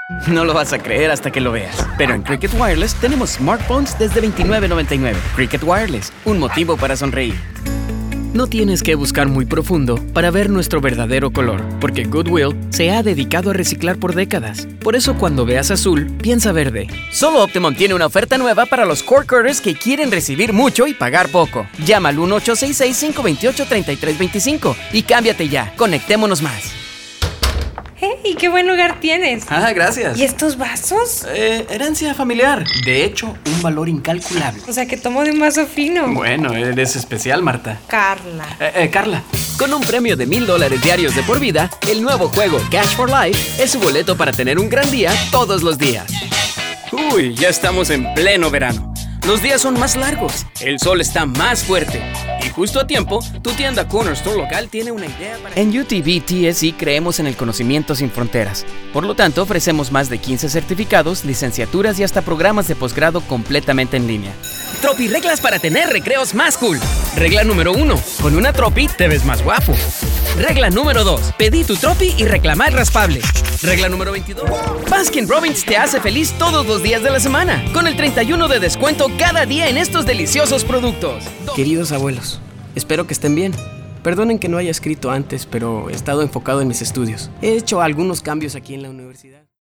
No lo vas a creer hasta que lo veas. Pero en Cricket Wireless tenemos smartphones desde $29.99. Cricket Wireless, un motivo para sonreír. No tienes que buscar muy profundo para ver nuestro verdadero color, porque Goodwill se ha dedicado a reciclar por décadas. Por eso cuando veas azul, piensa verde. Solo Optimum tiene una oferta nueva para los core cutters que quieren recibir mucho y pagar poco. Llama al 1-866-528-3325 y cámbiate ya. Conectémonos más. ¡Hey! ¡Qué buen lugar tienes! Ah, gracias. ¿Y estos vasos? Herencia familiar. De hecho, un valor incalculable. O sea, que tomo de un vaso fino. Bueno, eres especial, Marta. Carla. Carla. Con un premio de $1,000 diarios de por vida, el nuevo juego Cash for Life es su boleto para tener un gran día todos los días. Uy, ya estamos en pleno verano. Los días son más largos, el sol está más fuerte. Y justo a tiempo, tu tienda Corner Store local tiene una idea para... En UTV TSE creemos en el conocimiento sin fronteras. Por lo tanto, ofrecemos más de 15 certificados, licenciaturas y hasta programas de posgrado completamente en línea. Tropi reglas para tener recreos más cool. Regla número 1. Con una Tropi te ves más guapo. Regla número 2. Pedí tu Tropi y reclamar raspable. Regla número 22. Baskin Robbins te hace feliz todos los días de la semana, con el 31 de descuento cada día en estos deliciosos productos. Queridos abuelos, espero que estén bien. Perdonen que no haya escrito antes, pero he estado enfocado en mis estudios. He hecho algunos cambios aquí en la universidad.